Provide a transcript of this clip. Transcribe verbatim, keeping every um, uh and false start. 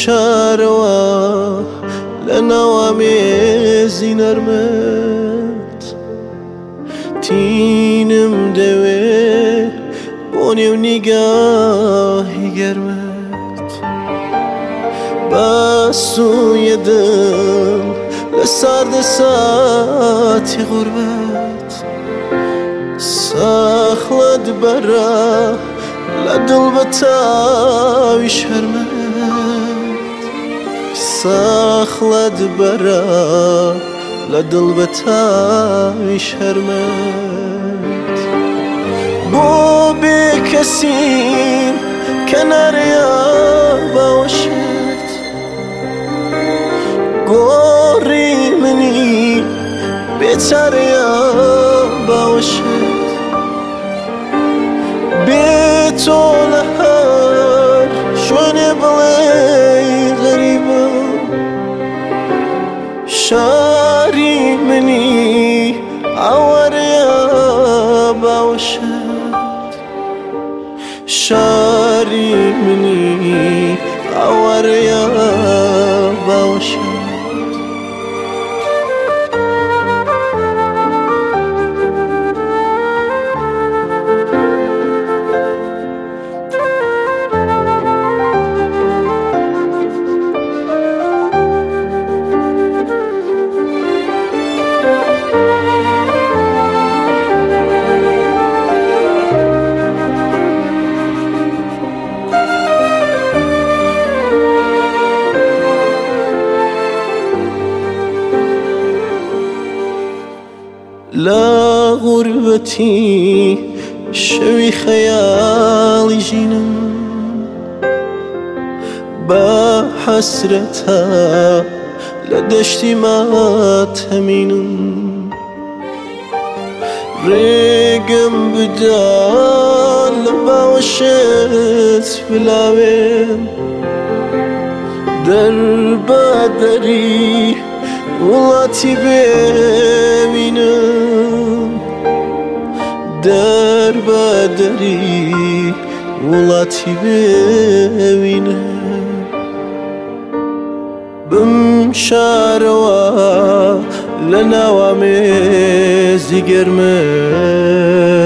شاروا لنوامێزی نەرمەت تینم دەوێ بۆ نێو نیگاهی گەرمەت بەسوویە دڵ لە ساردە ساتی غوربەت ساخڵت بەرە لە دڵ بە تاوی شەرمەت ساخڵت بەرە لە دڵ بە تاوی شەرمەت بۆ بێکەسیم کەنارەیە باوەشت گۆڕی منی بێچارەیە باوەشت بێ تۆ لە هەر شوێنێ بڵێ غەریبە شاری منی ئاوارەیە باوەشت شاری منی ئاوارەیە باوەشت لا غربتي شوي خيالي جينم بحسرتها لدشتي ما تهمينم ريقم بدال باوشت بلاوين دربا دري وڵاتی ببینم دەربەدەری وڵاتی ببینم بمشارەوە لە ناوامێزی گەرمە